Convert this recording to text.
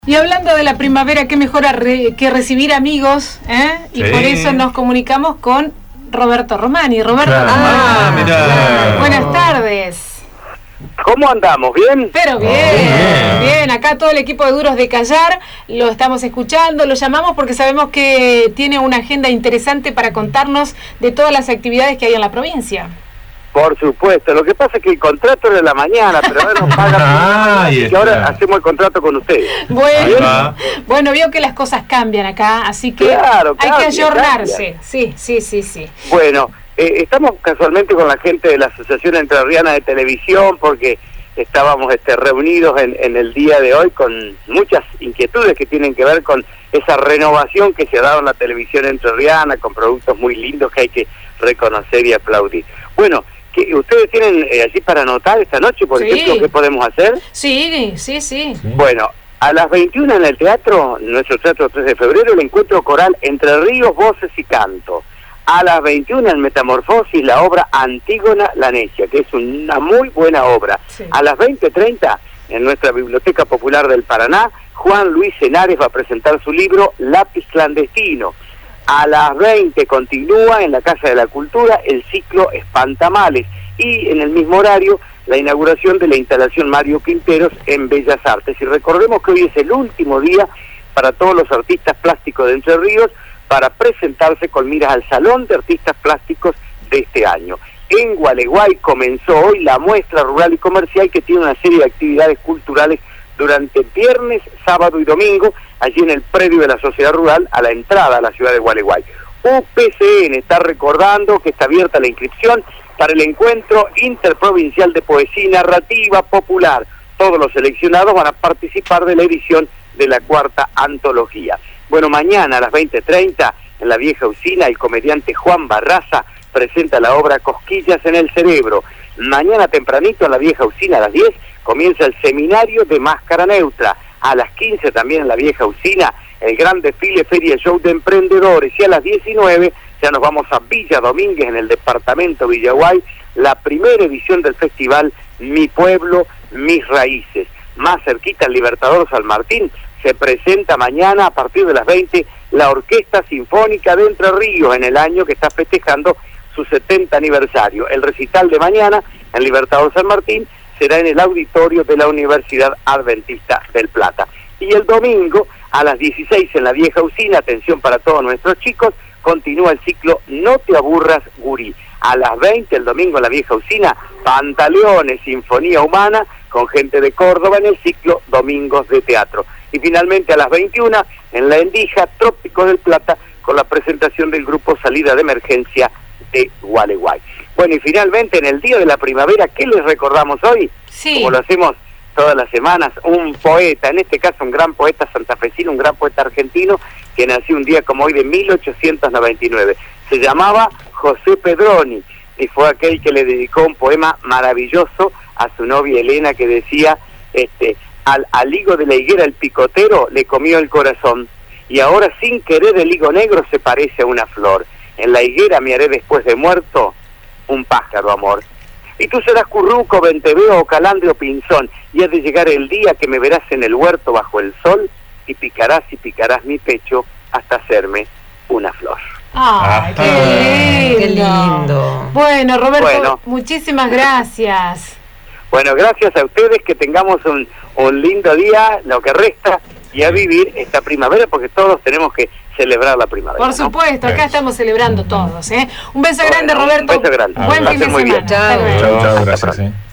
Y hablando de la primavera, qué mejor que recibir amigos, ¿eh? Y por eso nos comunicamos con Roberto Romani. Roberto, mirá. Buenas tardes. ¿Cómo andamos? ¿Bien? Pero bien. Acá todo el equipo de Duros de Callar lo estamos escuchando, lo llamamos porque sabemos que tiene una agenda interesante para contarnos de todas las actividades que hay en la provincia. Por supuesto, lo que pasa es que el contrato es de la mañana, pero ahora nos pagan así que ahora hacemos el contrato con ustedes. Bueno, veo que las cosas cambian acá, así que claro, hay que ayornarse. Sí. Bueno, estamos casualmente con la gente de la Asociación Entrerriana de Televisión porque estábamos reunidos en el día de hoy con muchas inquietudes que tienen que ver con esa renovación que se ha dado en la televisión entrerriana, con productos muy lindos que hay que reconocer y aplaudir. Bueno, que ustedes tienen allí para anotar esta noche, por ejemplo, ¿qué podemos hacer? Sí. Bueno, a las 21 en el teatro, nuestro teatro 3 de febrero, el encuentro coral Entre Ríos, Voces y Canto. A las 21 en Metamorfosis, la obra Antígona la Necia, que es una muy buena obra. Sí. A las 20:30, en nuestra Biblioteca Popular del Paraná, Juan Luis Henares va a presentar su libro Lápiz Clandestino. A las 20 continúa en la Casa de la Cultura el ciclo Espantamales y en el mismo horario la inauguración de la instalación Mario Quinteros en Bellas Artes. Y recordemos que hoy es el último día para todos los artistas plásticos de Entre Ríos para presentarse con miras al Salón de Artistas Plásticos de este año. En Gualeguay comenzó hoy la muestra rural y comercial que tiene una serie de actividades culturales durante viernes, sábado y domingo, allí en el predio de la Sociedad Rural, a la entrada a la ciudad de Gualeguay. UPCN está recordando que está abierta la inscripción para el encuentro interprovincial de poesía y narrativa popular. Todos los seleccionados van a participar de la edición de la 4ª antología. Bueno, mañana a las 20:30, en la Vieja Usina, el comediante Juan Barraza presenta la obra Cosquillas en el Cerebro. Mañana tempranito, en la Vieja Usina, a las 10, comienza el seminario de Máscara Neutra. A las 15 también en la Vieja Usina, el gran desfile Feria Show de Emprendedores. Y a las 19 ya nos vamos a Villa Domínguez, en el departamento Villaguay, la primera edición del festival Mi Pueblo, Mis Raíces. Más cerquita, en Libertador San Martín, se presenta mañana a partir de las 20 la Orquesta Sinfónica de Entre Ríos, en el año que está festejando su 70 aniversario. El recital de mañana en Libertador San Martín será en el auditorio de la Universidad Adventista del Plata. Y el domingo a las 16 en la Vieja Usina, atención para todos nuestros chicos, continúa el ciclo No te aburras, gurí. A las 20 el domingo en la Vieja Usina, Pantaleones, Sinfonía Humana, con gente de Córdoba en el ciclo Domingos de Teatro. Y finalmente a las 21 en la Endija, Trópicos del Plata, con la presentación del grupo Salida de Emergencia de Gualeguay. Bueno, y finalmente en el Día de la Primavera, ¿qué les recordamos hoy? Sí. Como lo hacemos todas las semanas, un poeta, en este caso un gran poeta santafesino, un gran poeta argentino, que nació un día como hoy de 1899. Se llamaba José Pedroni, y fue aquel que le dedicó un poema maravilloso a su novia Elena, que decía, al higo de la higuera el picotero le comió el corazón, y ahora sin querer el higo negro se parece a una flor. En la higuera me haré después de muerto un pájaro, amor. Y tú serás curruco, venteveo o calandre o pinzón, y ha de llegar el día que me verás en el huerto bajo el sol, y picarás mi pecho hasta hacerme una flor. ¡Ay, qué lindo! Bueno, Roberto, muchísimas gracias. Bueno, gracias a ustedes, que tengamos un lindo día, lo que resta, y a vivir esta primavera, porque todos tenemos que celebrar la primavera. Por supuesto, acá estamos celebrando todos, ¿eh? Un beso grande, Roberto. Un beso grande. Buen fin de semana. Chao, gracias.